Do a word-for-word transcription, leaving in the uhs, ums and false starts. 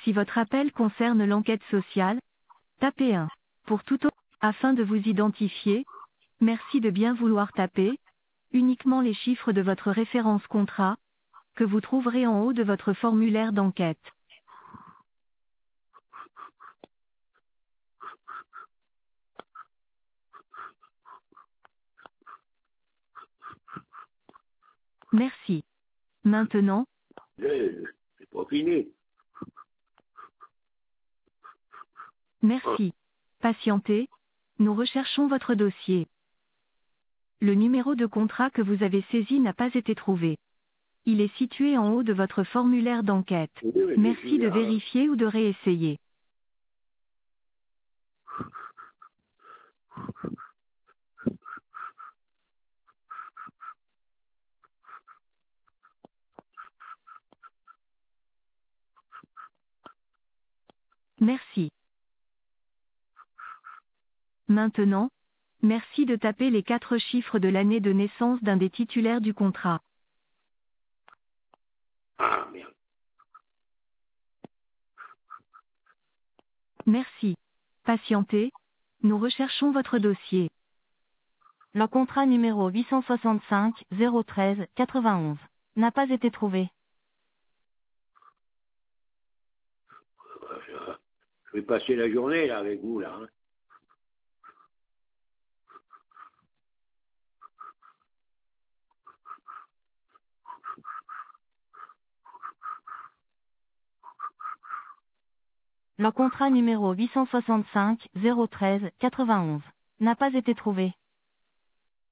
Si votre appel concerne l'enquête sociale, tapez un. Pour tout autre, afin de vous identifier, merci de bien vouloir taper uniquement les chiffres de votre référence contrat, que vous trouverez en haut de votre formulaire d'enquête. Merci. Maintenant, Eh, c'est pas fini. merci. Patientez, nous recherchons votre dossier. Le numéro de contrat que vous avez saisi n'a pas été trouvé. Il est situé en haut de votre formulaire d'enquête. Oui, mais je Merci suis de là. vérifier ou de réessayer. Merci. Maintenant, merci de taper les quatre chiffres de l'année de naissance d'un des titulaires du contrat. Ah, merde. Merci. Patientez, nous recherchons votre dossier. Le contrat numéro huit cent soixante-cinq zéro treize quatre-vingt-onze n'a pas été trouvé. Je vais passer la journée là avec vous là. Hein. Le contrat numéro huit cent soixante-cinq zéro treize quatre-vingt-onze n'a pas été trouvé.